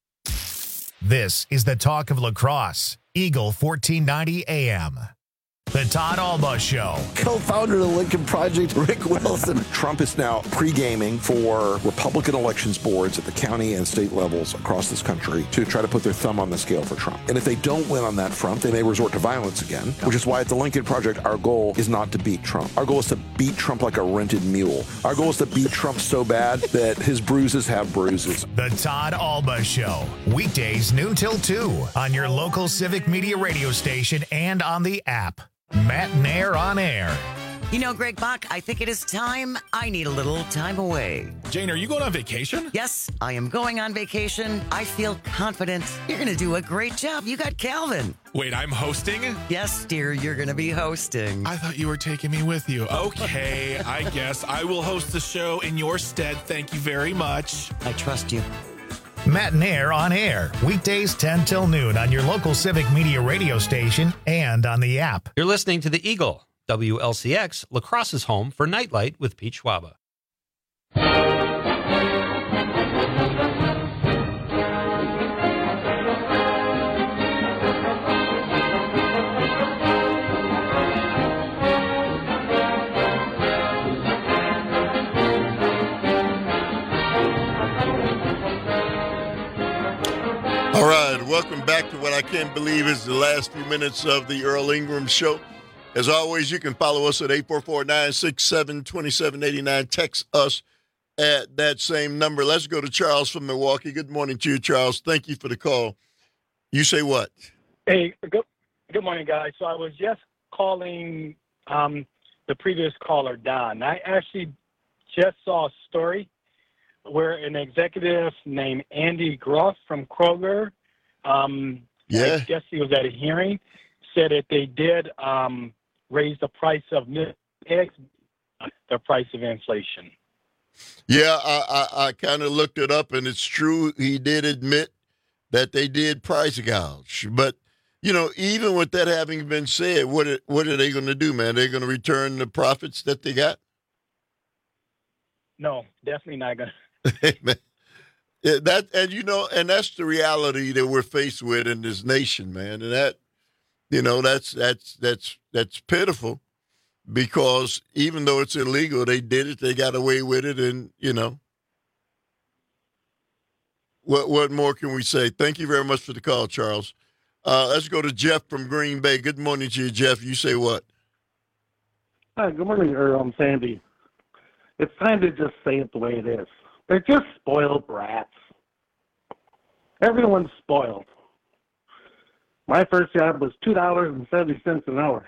This is the talk of La Crosse, Eagle 1490 AM. The Todd Alba Show. Co-founder of the Lincoln Project, Rick Wilson. Trump is now pre-gaming for Republican elections boards at the county and state levels across this country to try to put their thumb on the scale for Trump. And if they don't win on that front, they may resort to violence again, which is why at the Lincoln Project, our goal is not to beat Trump. Our goal is to beat Trump like a rented mule. Our goal is to beat Trump so bad that his bruises have bruises. The Todd Alba Show. Weekdays noon till 2 on your local Civic Media radio station and on the app. Matt Nair on air. You know, Greg Bach, I think it is time. I need a little time away. Jane, are you going on vacation? Yes, I am going on vacation. I feel confident. You're going to do a great job. You got Calvin. Wait, I'm hosting? Yes, dear, you're going to be hosting. I thought you were taking me with you. Okay, I guess I will host the show in your stead. Thank you very much. I trust you. Matt Nair on air. Weekdays 10 till noon on your local Civic Media radio station and on the app. You're listening to The Eagle, WLCX, La Crosse's home for Nightlight with Pete Schwaba. All right, welcome back to what I can't believe is the last few minutes of the Earl Ingram Show. As always, you can follow us at 844-967-2789. Text us at that same number. Let's go to Charles from Milwaukee. Good morning to you, Charles. Thank you for the call. You say what? Hey, good morning, guys. So I was just calling the previous caller, Don. I actually just saw a story where an executive named Andy Groff from Kroger, I guess he was at a hearing, said that they did raise the price of milk eggs, the price of inflation. Yeah, I kind of looked it up, and it's true. He did admit that they did price gouge. But, you know, even with that having been said, what are they going to do, man? They're going to return the profits that they got? No, definitely not going to. Man. Yeah, and that's the reality that we're faced with in this nation, man. And that, you know, that's pitiful, because even though it's illegal, they did it, they got away with it, and you know, what more can we say? Thank you very much for the call, Charles. Let's go to Jeff from Green Bay. Good morning to you, Jeff. You say what? Hi, good morning, Earl. Sandy. It's time to just say it the way it is. They're just spoiled brats. Everyone's spoiled. My first job was $2.70 an hour.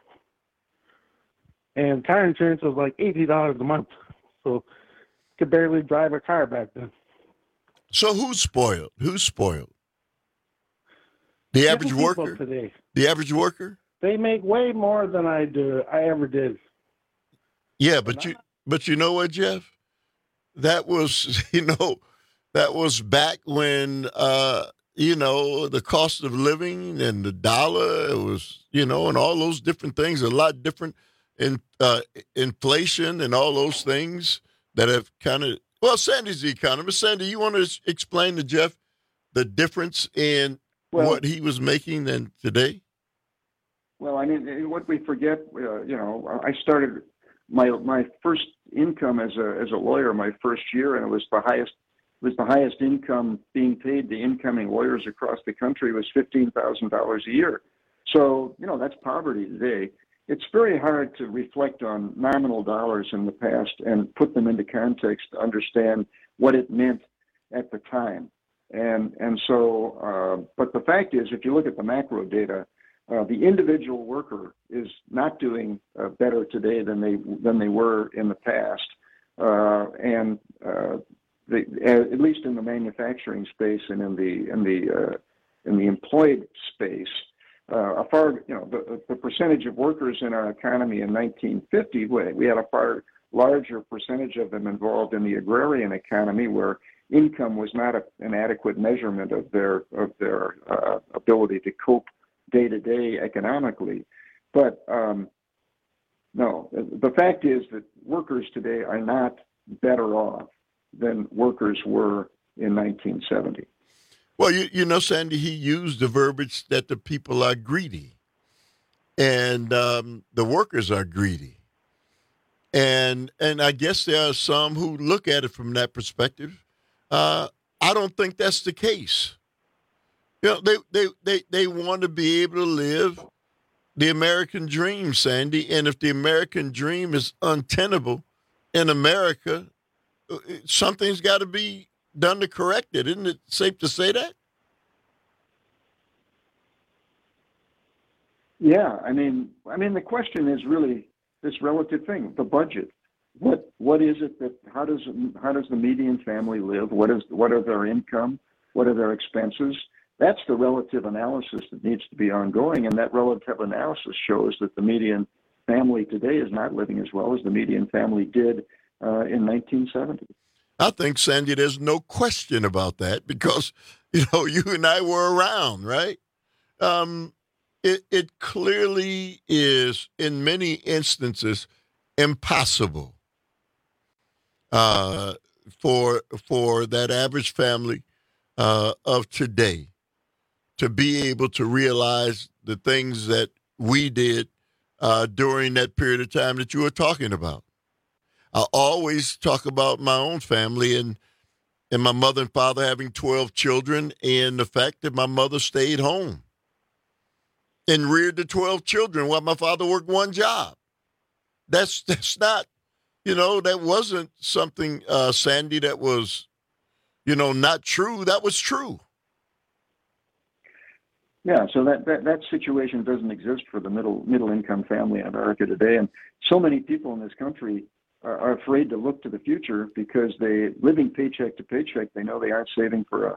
And car insurance was like $80 a month. So could barely drive a car back then. So who's spoiled? Who's spoiled? The average worker? Today. The average worker? They make way more than I ever did. Yeah, but you know what, Jeff? That was, that was back when, the cost of living and the dollar was, and all those different things, a lot different in inflation and all those things that have kind of, well, Sandy's the economist. Sandy, you want to explain to Jeff the difference in what he was making than today? Well, I mean, what we forget, I started my first income as a lawyer my first year, and it was the highest income being paid to incoming lawyers across the country was $15,000 a year. So, that's poverty today. It's very hard to reflect on nominal dollars in the past and put them into context to understand what it meant at the time. And so, but the fact is, if you look at the macro data, the individual worker is not doing better today than they were in the past, at least in the manufacturing space and in the employed space. The percentage of workers in our economy in 1950, we had a far larger percentage of them involved in the agrarian economy, where income was not an adequate measurement of their ability to cope day to day economically. But no, the fact is that workers today are not better off than workers were in 1970. Well, Sandy, he used the verbiage that the people are greedy. and the workers are greedy. And I guess there are some who look at it from that perspective. I don't think that's the case. You know, they want to be able to live the American dream, Sandy. And if the American dream is untenable in America, something's got to be done to correct it. Isn't it safe to say that? Yeah, I mean, the question is really this relative thing, the budget. What is it that how does the median family live? What are their income? What are their expenses? That's the relative analysis that needs to be ongoing, and that relative analysis shows that the median family today is not living as well as the median family did in 1970. I think, Sandy, there's no question about that because, you know, you and I were around, right? It clearly is, in many instances, impossible for that average family of today to be able to realize the things that we did during that period of time that you were talking about. I always talk about my own family and my mother and father having 12 children and the fact that my mother stayed home and reared the 12 children while my father worked one job. That's not, you know, that wasn't something, Sandy, that was, you know, not true. That was true. Yeah, so that situation doesn't exist for the middle income family in America today, and so many people in this country are afraid to look to the future because they living paycheck to paycheck. They know they aren't saving for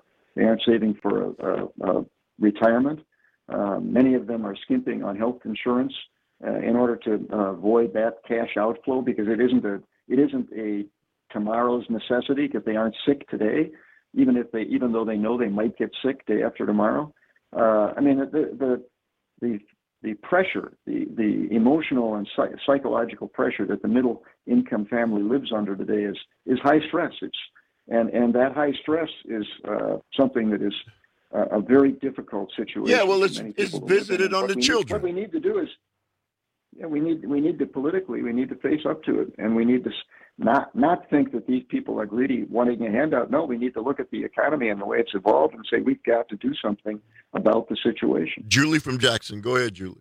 a retirement. Many of them are skimping on health insurance in order to avoid that cash outflow because it isn't a tomorrow's necessity because they aren't sick today, even though they know they might get sick day after tomorrow. I mean, the pressure, the emotional and psychological pressure that the middle income family lives under today is high stress. And that high stress is something that is a very difficult situation. Yeah, well, it's visited on the children. What we need to do is, we need to politically, we need to face up to it, and we need to not think that these people are greedy, wanting a handout. No, we need to look at the economy and the way it's evolved and say we've got to do something about the situation. Julie from Jackson, go ahead, Julie.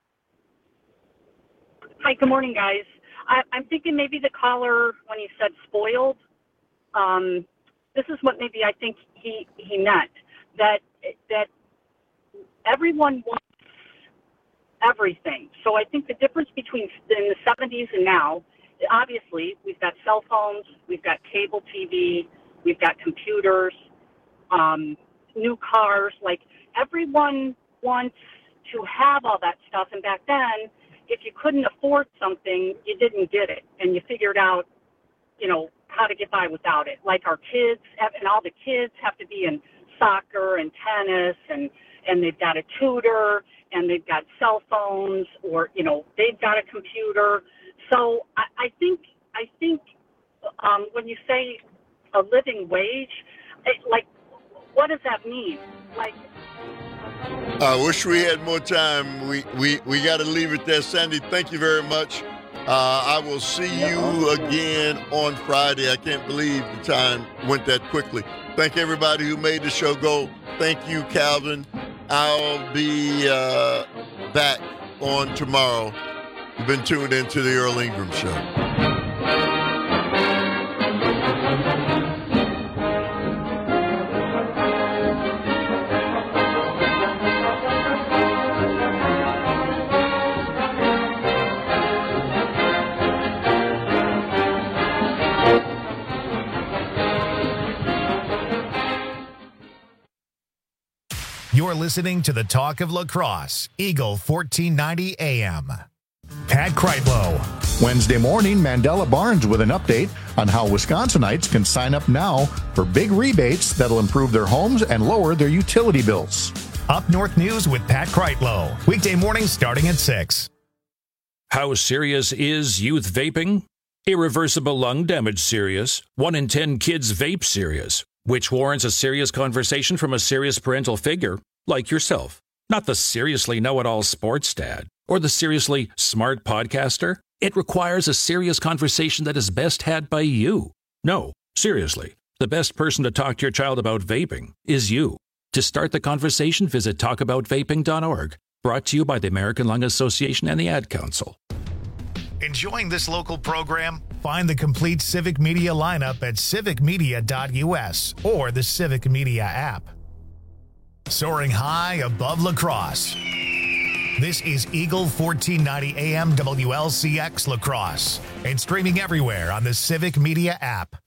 Hi, good morning, guys. I'm thinking maybe the caller, when he said spoiled, this is what maybe I think he meant, that everyone wants everything. So I think the difference between in the 70s and now, obviously, we've got cell phones, we've got cable TV, we've got computers, new cars. Like, everyone wants to have all that stuff. And back then, if you couldn't afford something, you didn't get it. And you figured out, you know, how to get by without it. Like our kids, and all the kids have to be in soccer and tennis, and they've got a tutor, and they've got cell phones, or, you know, they've got a computer. So I think when you say a living wage, what does that mean? Like, I wish we had more time. We got to leave it there. Sandy, thank you very much. I will see you again on Friday. I can't believe the time went that quickly. Thank everybody who made the show go. Thank you, Calvin. I'll be back on tomorrow. You've been tuned into the Earl Ingram Show. You're listening to the Talk of Lacrosse, Eagle 1490 AM. Pat Kreitlow. Wednesday morning, Mandela Barnes with an update on how Wisconsinites can sign up now for big rebates that'll improve their homes and lower their utility bills. Up North News with Pat Kreitlow. Weekday mornings starting at 6. How serious is youth vaping? Irreversible lung damage serious. 1 in 10 kids vape serious, which warrants a serious conversation from a serious parental figure like yourself. Not the seriously know-it-all sports dad. Or the seriously smart podcaster? It requires a serious conversation that is best had by you. No, seriously, the best person to talk to your child about vaping is you. To start the conversation, visit talkaboutvaping.org. Brought to you by the American Lung Association and the Ad Council. Enjoying this local program? Find the complete Civic Media lineup at civicmedia.us or the Civic Media app. Soaring high above La Crosse. This is Eagle 1490 AM WLCX La Crosse and streaming everywhere on the Civic Media app.